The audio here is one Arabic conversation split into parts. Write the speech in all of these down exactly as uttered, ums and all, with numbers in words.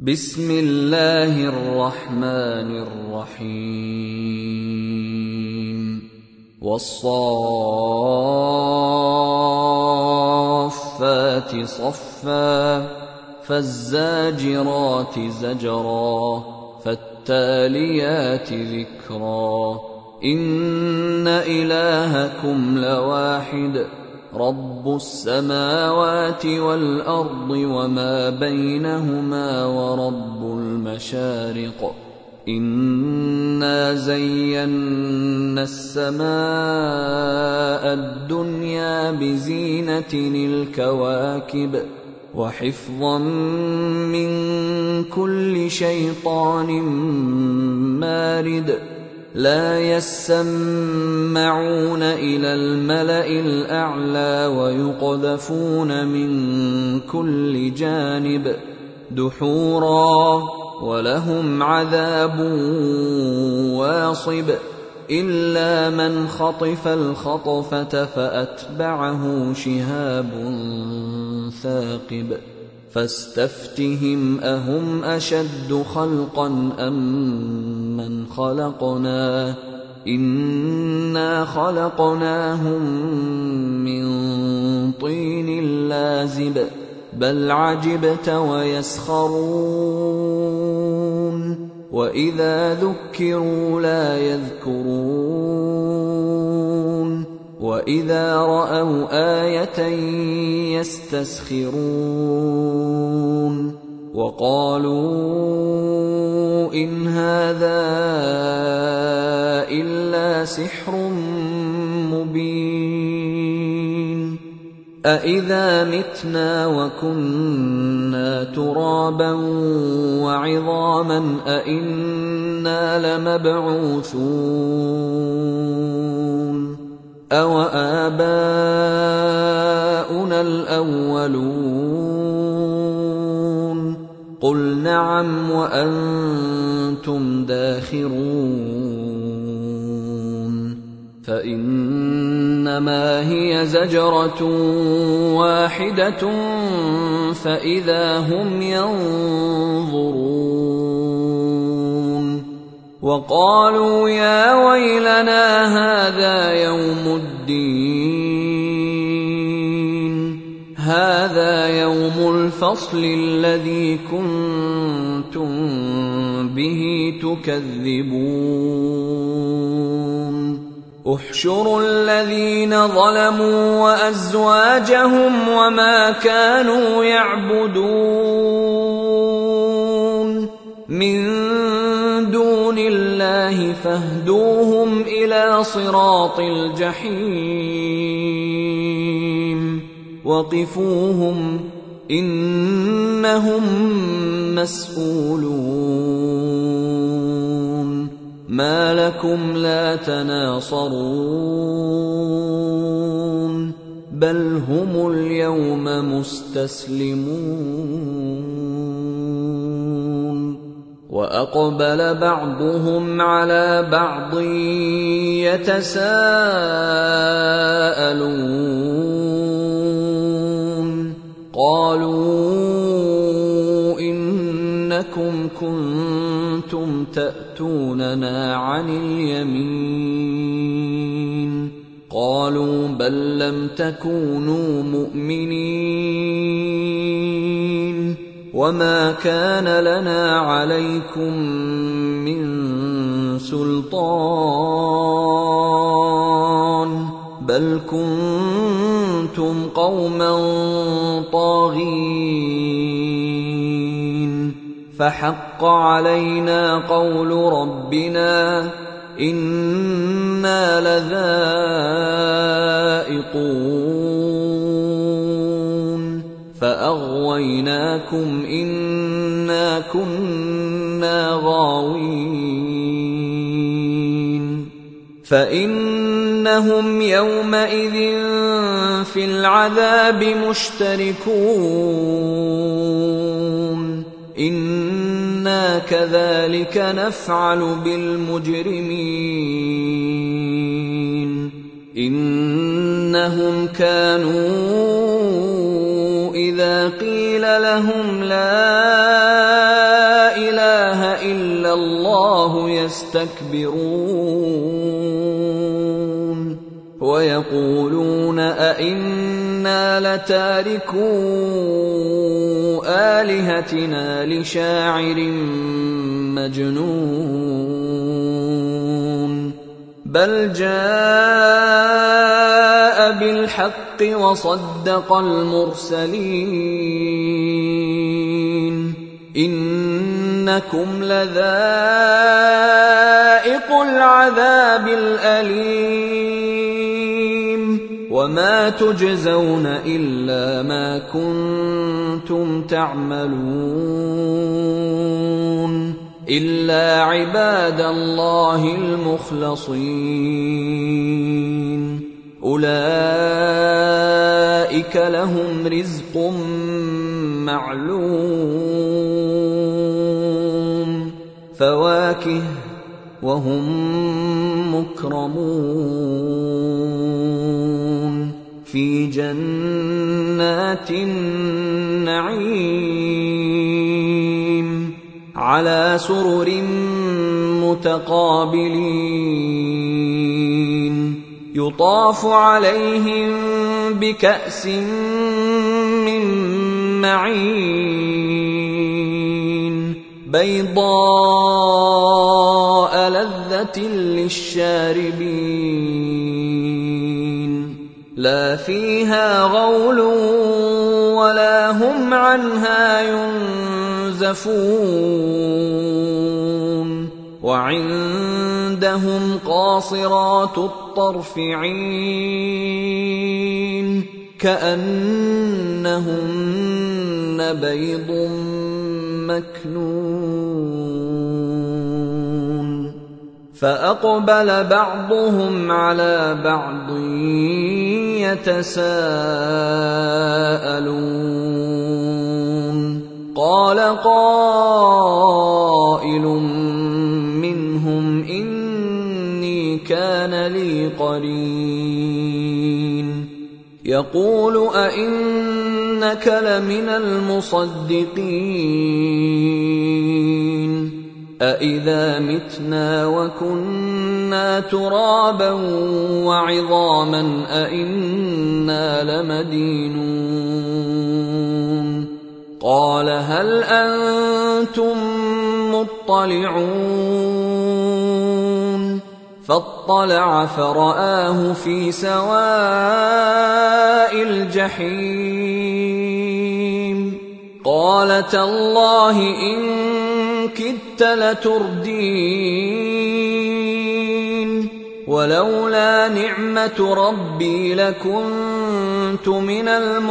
بسم الله الرحمن الرحيم والصافات صفا فالزاجرات زجرا فالتاليات ذكرا إن إلهكم لواحد رب السماوات والأرض وما بينهما ورب المشارق إنا زينا السماء الدنيا بزينة الكواكب وحفظا من كل شيطان مارد لا يسمعون إلى الملأ الأعلى ويقذفون من كل جانب دحورا ولهم عذاب واصب إلا من خطف الخطفة فأتبعه شهاب ثاقب فاستفتهم أهم أشد خلقا أم من خلقنا إنا خلقناهم من طين لازب بل عجبت ويسخرون وإذا ذكروا لا يذكرون وإذا رأوا آية يستسخرون وقالوا إن هذا إلا سحر مبين أإذا متنا وكنا ترابا وعظاما أإنا لمبعوثون أوآباؤنا الأولون قل نعم وأنتم داخرون فإنما هي زجرة واحدة فإذا هم ينظرون وقالوا يا ويلنا هذا يوم الدين هذا يوم الفصل الذي كنتم به تكذبون احشروا الذين ظلموا وأزواجهم وما كانوا يعبدون من دون الله فاهدوهم إلى صراط الجحيم وقفوهم إنهم مسؤولون ما لكم لا تناصرون بل هم اليوم مستسلمون وأقبل بعضهم على بعض يتساءلون قالوا إنكم كنتم تأتوننا عن اليمين قالوا بل لم تكونوا مؤمنين وما كان لنا عليكم من سلطان بل كنتم قوما طاغين فحق علينا قول ربنا إنا لذائقون فأغويناكم إنا كنا غاوين فإنهم يومئذ في العذاب مشتركون إنا كذلك نفعل بالمجرمين إنهم كانوا إذا قيل لهم لا يستكبرون ويقولون أئنا لتاركو آلهتنا لشاعر مجنون بل جاء بالحق وصدق المرسلين إنكم لذائق العذاب الأليم وما تجزون إلا ما كنتم تعملون إلا عباد الله المخلصين أولئك لهم رزق معلوم فواكه وهم مكرمون في جنات النعيم على سرر متقابلين يطاف عليهم بكأس من معين بيضاء لذة للشاربين لا فيها غول ولا هم عنها ينزفون وعندهم قاصرات الطرف عين كأنهن بيض مكنون فأقبل بعضهم على بعض يتساءلون قال قائل منهم إني كان لي قرين يقول أئنك لمن المصدقين أإذا متنا وكنا ترابا وعظاما أئنا لمدينون قال هل أنتم مطلعون فاطلع فرآه في سواء الجحيم قال تالله إن كدت لتردين ولولا نعمة ربي لكنت من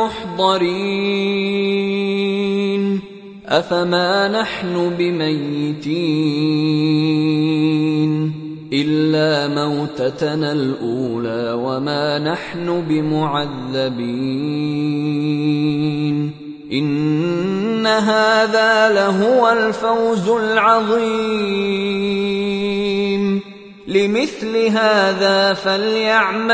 المحضرين أفما نحن بميتين إلا موتتنا الأولى وما نحن بمعذبين إن هذا لهو الفوز العظيم لمثل هذا فليعمل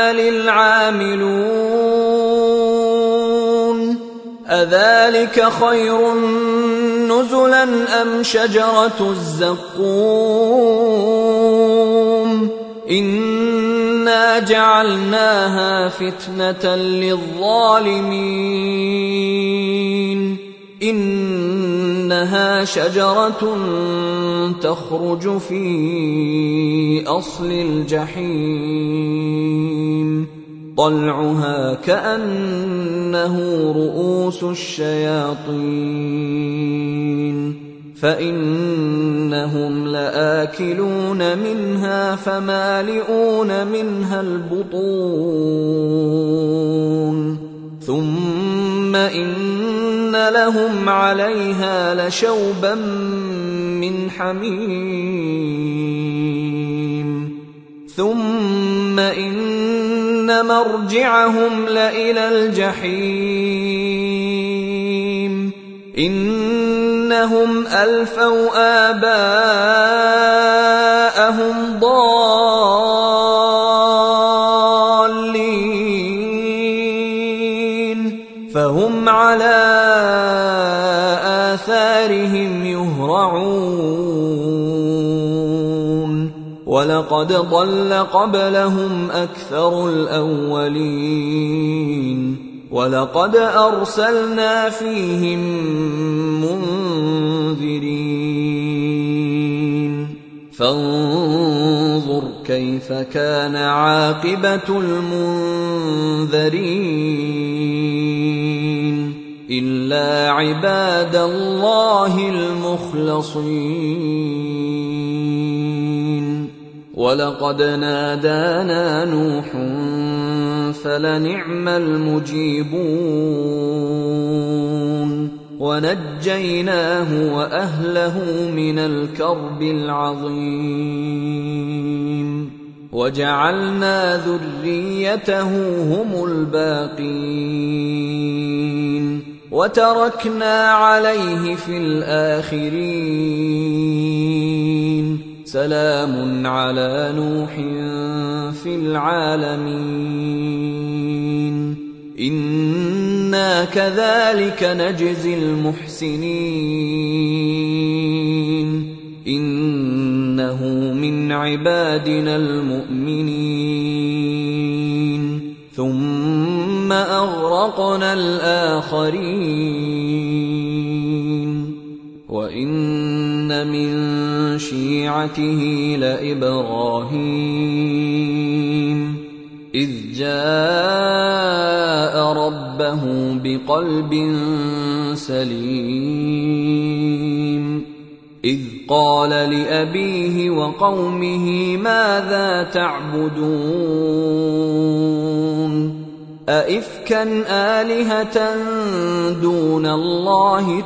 العاملون أذلك خير نزلا أم شجرة الزقوم إنا جعلناها فتنة للظالمين إنها شجرة تخرج في أصل الجحيم طلعها كأنه رؤوس الشياطين فإنهم لآكلون منها فمالئون منها البطون ثم إن لهم عليها لشوبا من حميم ثم إن مرجعهم لإلى الجحيم إنهم ألفوا آباءهم ضالين فهم على آثارهم يهرعون ولقد ضل قبلهم أكثر الأولين ولقد أرسلنا فيهم منذرين فانظر كيف كان عاقبة المنذرين إلا عباد الله المخلصين ولقد نادانا نوح فلنعم المجيبون ونجيناه وأهله من الكرب العظيم وجعلنا ذريته هم الباقين وتركنا عليه في الآخرين سلام على نوح في العالمين إنا كذلك نجزي المحسنين إنه من عبادنا المؤمنين ثم أغرقنا الآخرين وإن من شيعته لإبراهيم إذ جاء ربه بقلب سليم إذ قال لأبيه وقومه ماذا تعبدون أئفكا آلهة دون الله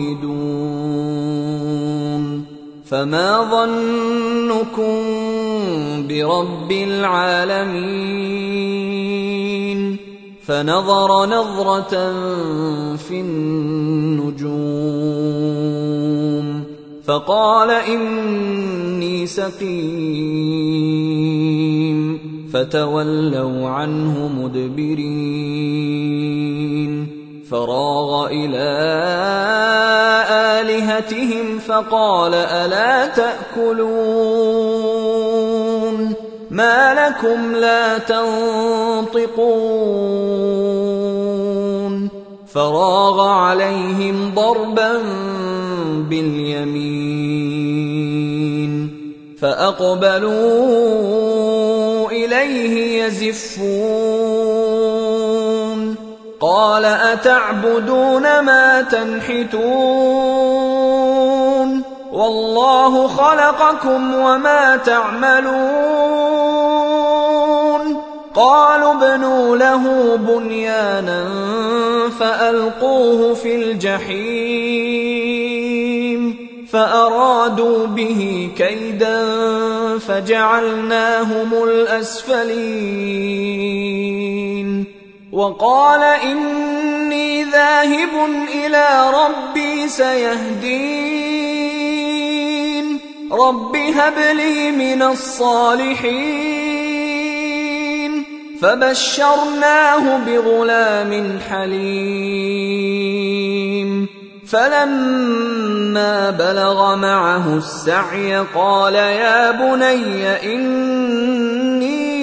تريدون فما ظنكم برب العالمين فنظر نظرة في النجوم فقال إني سقيم فتولوا عنه مدبرين فراغ إلى آلهتهم فقال ألا تأكلون ما لكم لا تنطقون فراغ عليهم ضربا باليمين فأقبلوا إليه يزفون قال أتعبدون ما تنحتون والله خلقكم وما تعملون قالوا ابنوا له بنيانا فألقوه في الجحيم فأرادوا به كيدا فجعلناهم الأسفلين وقال إني ذاهب إلى ربي سيهدين رب هب لي من الصالحين فبشرناه بغلام حليم فلما بلغ معه السعي قال يا بني إني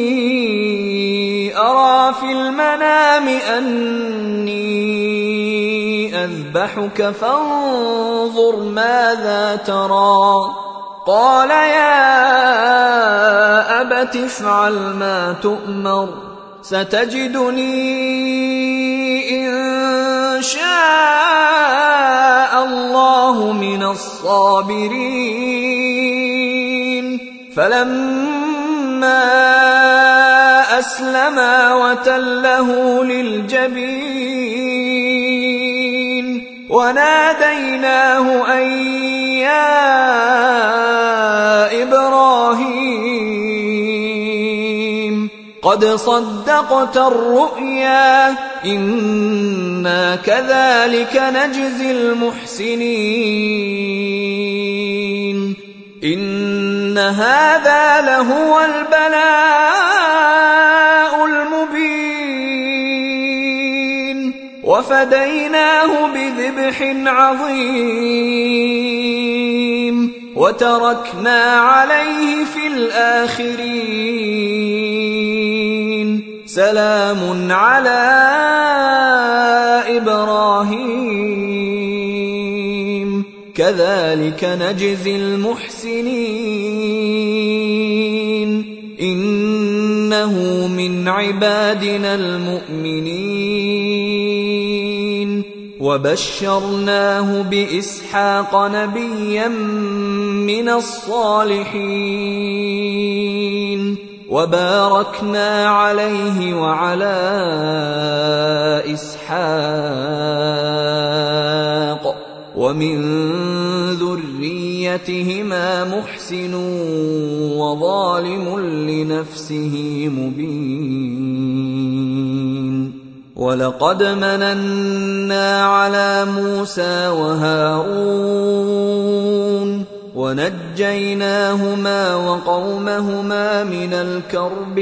أرى في المنام أني أذبحك فانظر ماذا ترى قال يا أبت افعل ما تؤمر ستجدني إن شاء الله من الصابرين فلما أسلما وتله للجبين وناديناه أن يا إبراهيم قد صدقت الرؤيا إنا كذلك نجزي المحسنين إن هذا لهو البلاء المبين وفديناه بذبح عظيم وتركنا عليه في الآخرين سلام على إبراهيم كذلك نجزي المحسنين إنه من عبادنا المؤمنين وبشرناه بإسحاق نبيا من الصالحين وباركنا عليه وعلى إسحاق ومن ذريتهما محسن وظالم لنفسه مبين ولقد مننا على موسى وهارون ونجيناهما وقومهما من الكرب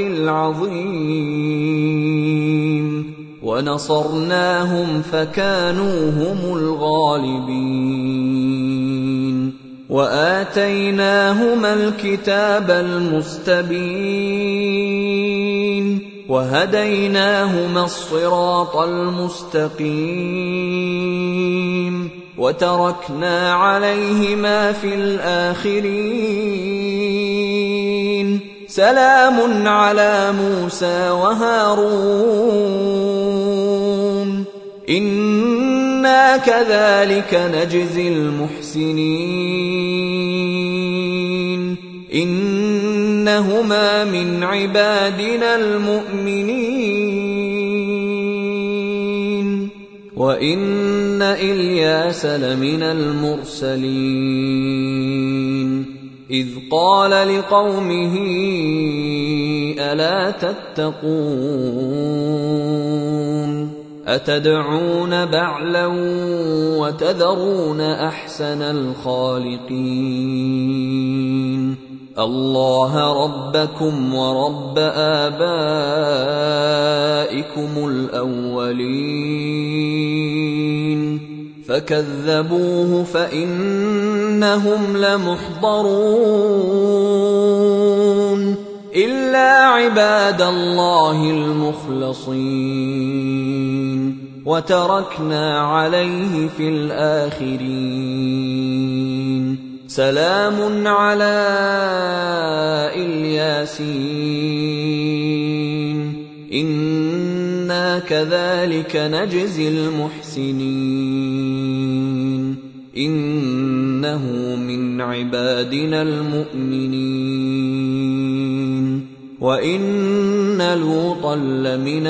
العظيم ونصرناهم فكانوا هم الغالبين وآتيناهما الكتاب المستبين وهديناهما الصراط المستقيم وتركنا عليهما في الآخرين سلام على موسى وهارون إنا كذلك نجزي المحسنين إنهما من عبادنا المؤمنين وإن إلياس لمن المرسلين إذ قال لقومه ألا تتقون أتدعون بعلا وتذرون أحسن الخالقين الله ربكم ورب آبائكم الأولين فكذبوه فإنهم لمحضرون إلا عباد الله المخلصين وتركنا عليه في الآخرين سلام على الياسين إنا كذلك نجزي المحسنين إنه من عبادنا المؤمنين وإن لوطا لمن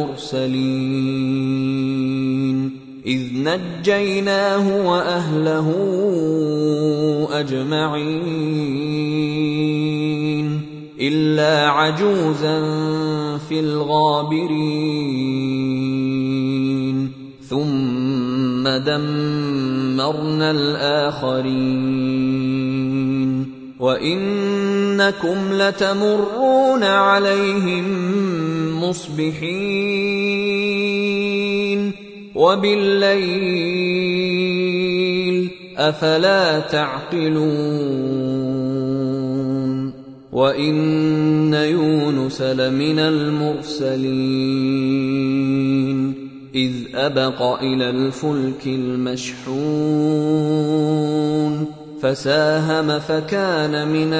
المرسلين إذ نجيناه وأهله أجمعين إلا عجوزا في الغابرين ثم دمرنا الآخرين وإنكم لتمرون عليهم مصبحين وبالليل أفلا تعقلون وإن يونس لمن المرسلين إذ أبق إلى الفلك المشحون فساهم فكان من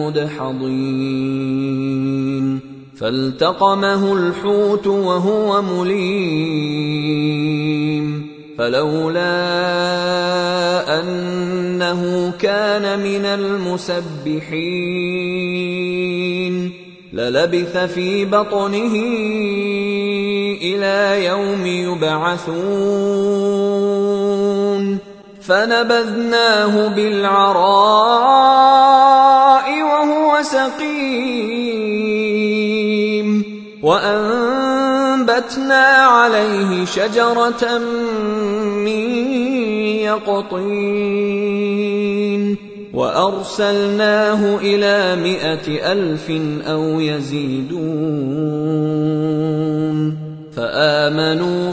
المدحضين فالتقمه الحوت وهو مليم فلولا أنه كان من المسبحين للبث في بطنه إلى يوم يبعثون فنبذناه بالعراء وهو سقيم وأنبتنا عليه شجرة من يقطين وأرسلناه إلى مائة ألف أو يزيدون فآمنوا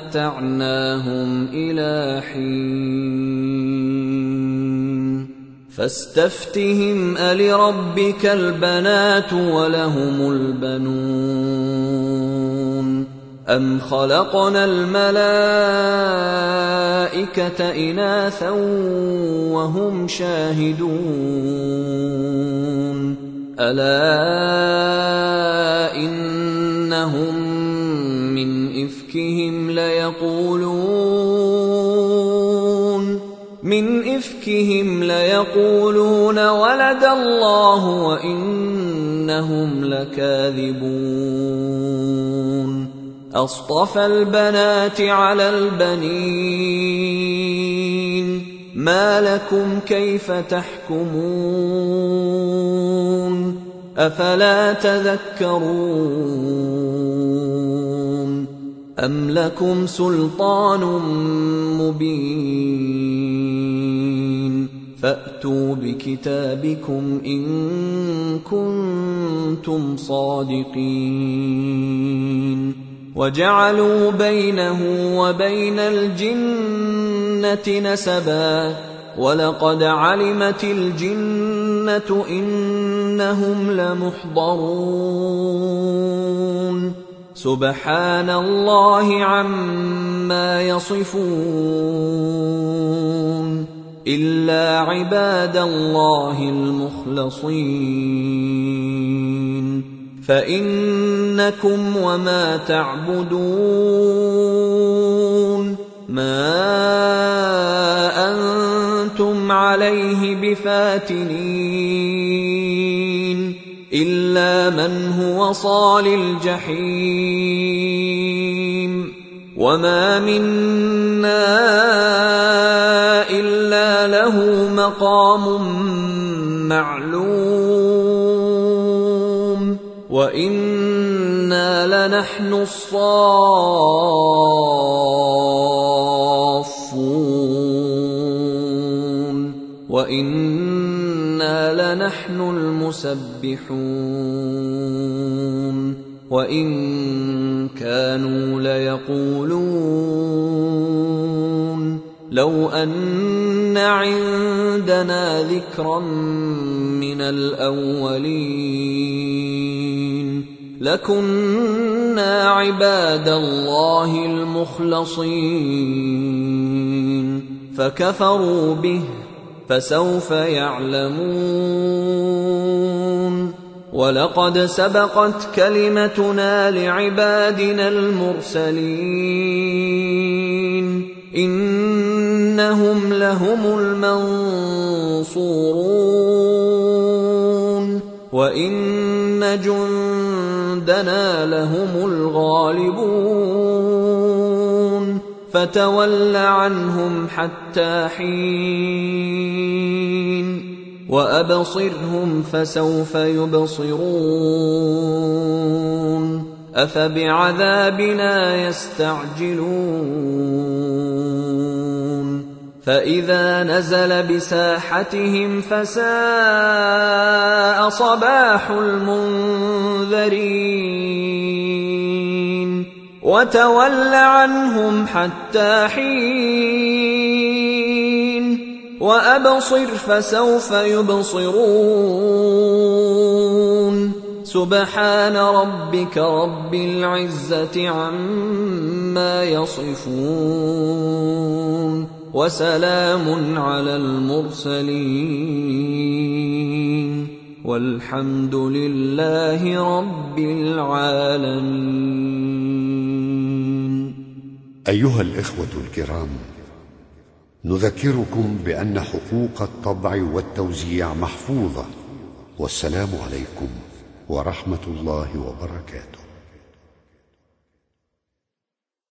فمتعناهم إلى حين فاستفتهم ألربك البنات ولهم البنون أم خلقنا الملائكة إناثا وهم شاهدون ألا إنهم من إفكهم ليقولون من إفكهم ليقولون ولد الله وإنهم لكاذبون أصطفى البنات على البنين ما لكم كيف تحكمون أفلا تذكرون أم لكم سلطان مبين فأتوا بكتابكم إن كنتم صادقين وجعلوا بينه وبين الجنة نسبا ولقد علمت الجنة إنهم لمحضرون سبحان الله عما يصفون إلا عباد الله المخلصين فإنكم وما تعبدون ما أنتم عليه بفاتنين إلا من هو صال الجحيم وما منا إلا له مقام معلوم وإنا لنحن الصافون وإنا لنحن المسبحون وإن كانوا ليقولون لو أن عندنا ذكرا من الأولين لكنا عباد الله المخلصين فكفروا به فسوف يعلمون ولقد سبقت كلمتنا لعبادنا المرسلين إنهم لهم المنصورون وإن جندنا لهم الغالبون فتول عنهم حتى حين وأبصرهم فسوف يبصرون أفبعذابنا يستعجلون فإذا نزل بساحتهم فساء صباح المنذرين وتول عنهم حتى حين وأبصر فسوف يبصرون سبحان ربك رب العزة عما يصفون وسلام على المرسلين والحمد لله رب العالمين. أيها الإخوة الكرام، نذكركم بأن حقوق الطبع والتوزيع محفوظة، والسلام عليكم ورحمة الله وبركاته.